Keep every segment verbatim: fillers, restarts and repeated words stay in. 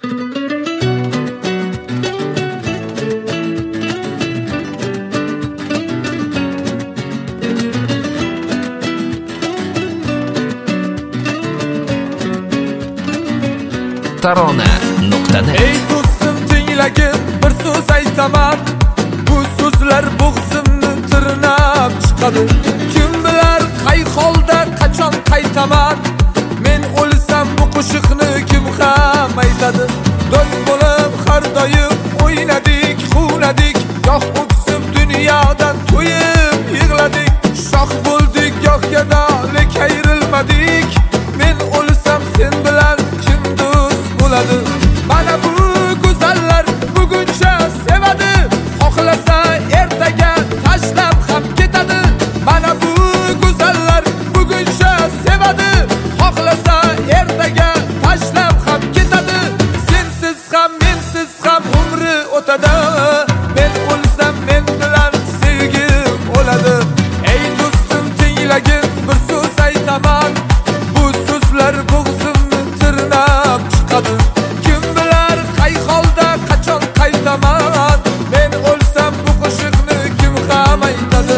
tarona nuqta net. Ey do'stim, tinglagin bir so'z aytaman. Bu so'zlar bo'g'zimni tirnab chiqadi. Kim bilar qay holda qachon qaytaman. Men o'lsam bu qo'shiqni kim ham aytadi? Do'st bo'lib har doim o'ynadik, xuladik, goh o'ksib dunyodan to'yib yig'ladik. Shoh bo'ldik, goh gadolik ayrilmadik. Men o'lsam sen bilan kim do'st bo'ladi? Mana bu go'zallar buguncha sevadi, xohlasa ertaga tashlab ham ketadi. Mana bu go'zallar buguncha sevadi, xohlasa ertaga tashlab ham ketadi. Sensiz ham mensiz ham umri o'tadi. Men o'lsam men bilan sevgim o'ladi. Ey do'stim, tinglagin bir so'z aytaman. Bu so'zlar bo'g'zimni tirnab chiqadi. Kim bilar qay holda qachon qaytaman. Men o'lsam bu qo'shiqni kim ham aytadi?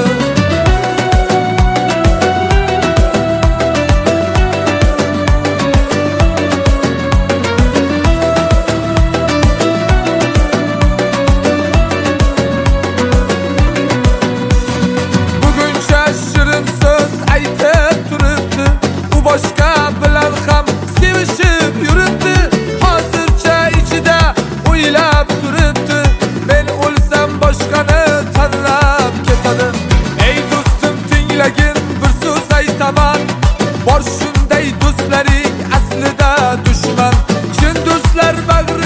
Buguncha shirin so'z aytib turibdi, u boshqa bilan ham sevishib yuribdi. Hozircha ichida o'ylab turibdi, men o'lsam boshqani tanlab ketadi. Ey do'stim, tinglagin bir so'z aytaman. Bor shunday do'stlaring aslida dushman. Chin do'stlar bag'ri